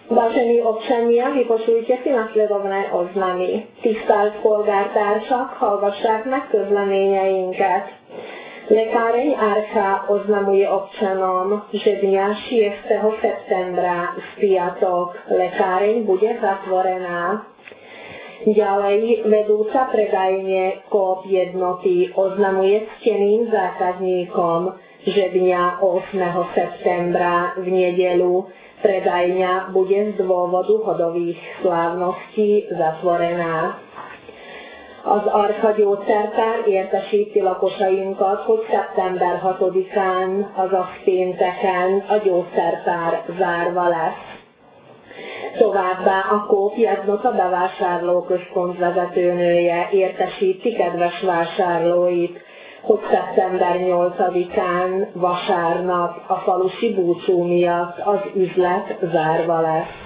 Vážení občania, vypočujte si nasledovné oznamy. Tisztelt polgártársak, hallgassák meg közleményeinket. Lekáreň Archa oznamuje občanom, že dňa 6. septembra v piatok lekáreň bude zatvorená. Ďalej vedúca predajne Coop Jednoty oznamuje cteným zákazníkom, že dňa 8. septembra v nedeľu predajňa bude z dôvodu hodových slávností zatvorená. Az Archa gyógyszertár értesíti lakosainkat, hogy szeptember 6-án, azaz pénteken a gyógyszertár zárva lesz. Továbbá a Coop Jednota bevásárlóközpont vezetőnője értesíti kedves vásárlóit, hogy szeptember 8-án vasárnap a falusi búcsú miatt az üzlet zárva lesz.